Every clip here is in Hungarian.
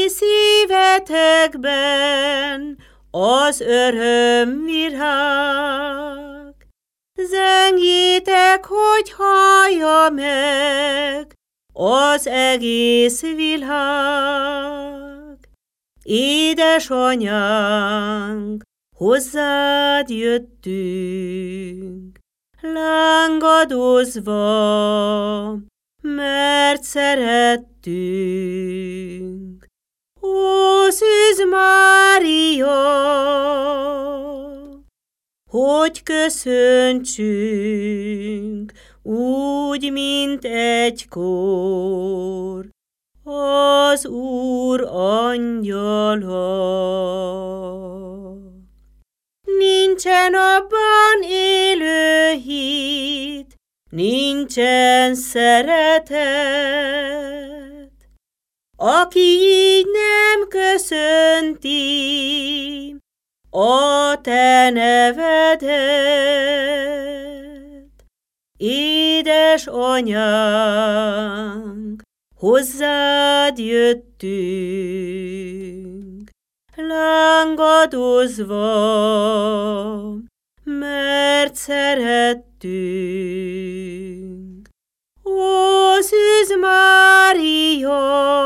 szívetekben az öröm virág. Zengjétek, hogy hallja meg az egész világ. Édesanyánk, hozzád jöttünk, lángadozva, mert szerettünk. Ó, Szűz Mária, hogy köszöntsünk úgy, mint egykor az Úr angyala. Nincsen abban élő hit, nincsen szeretet, aki így nem köszönti a te nevedet. Édesanyánk, hozzád jöttünk, lángadozva, mert szerettünk. Ó, Szűz Mária,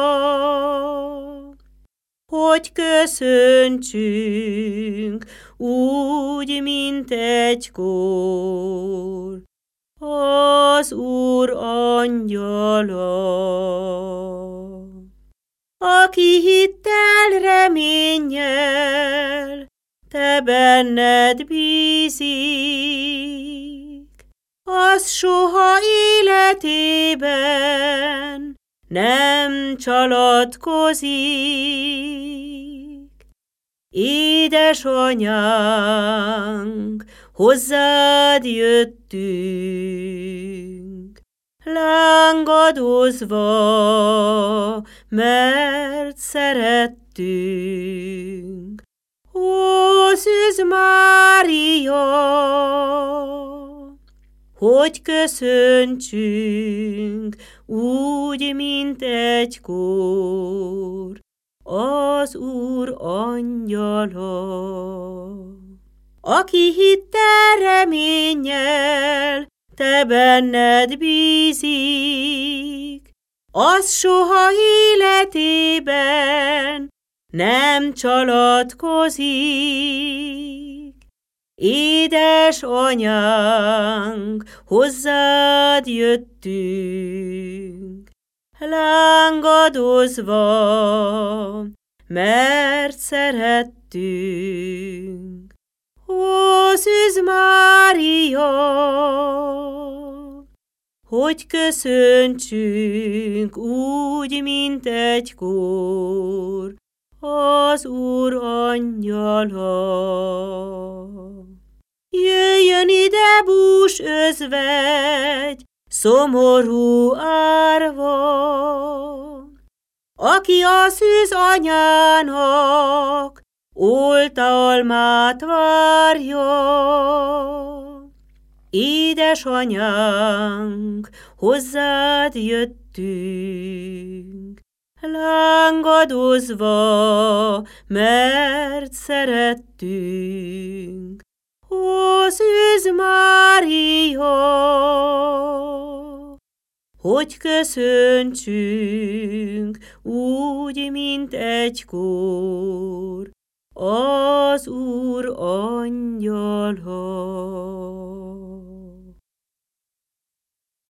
hogy köszöntsünk úgy, mint egykor az Úr angyala. Aki hittel, reménnyel te benned bízik, az soha életében nem csalatkozik. Édesanyánk, hozzád jöttünk, lángadozva, mert szerettünk. Ó, Szűz Mária, hogy köszöntsünk úgy, mint egykor az Úr angyala. Aki hittel, reménnyel te benned bízik, az soha életében nem csalatkozik. Édesanyánk, hozzád jöttünk, lángadozva, mert szerettünk. Ó, Szűz Mária, hogy köszöntsünk úgy, mint egykor az Úr angyala. Jöjjön ide, bús özvegy, szomorú árva, aki a szűz anyának oltalmát várja. Édesanyánk, hozzád jöttünk, lángadozva, mert szerettünk. Ó, Szűz Mária, hogy köszöntsünk úgy, mint egykor az Úr angyala.